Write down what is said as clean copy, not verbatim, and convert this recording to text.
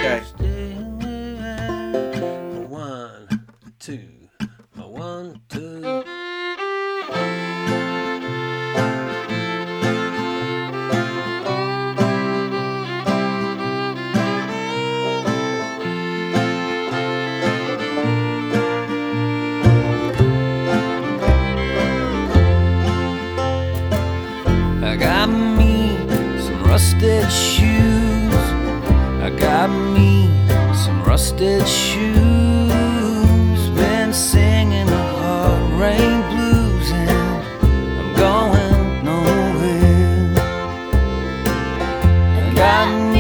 Okay. One, two, one, two. I got me some rusted shoes. I got me some rusted shoes. Been singing the hard rain blues and I'm going nowhere. I got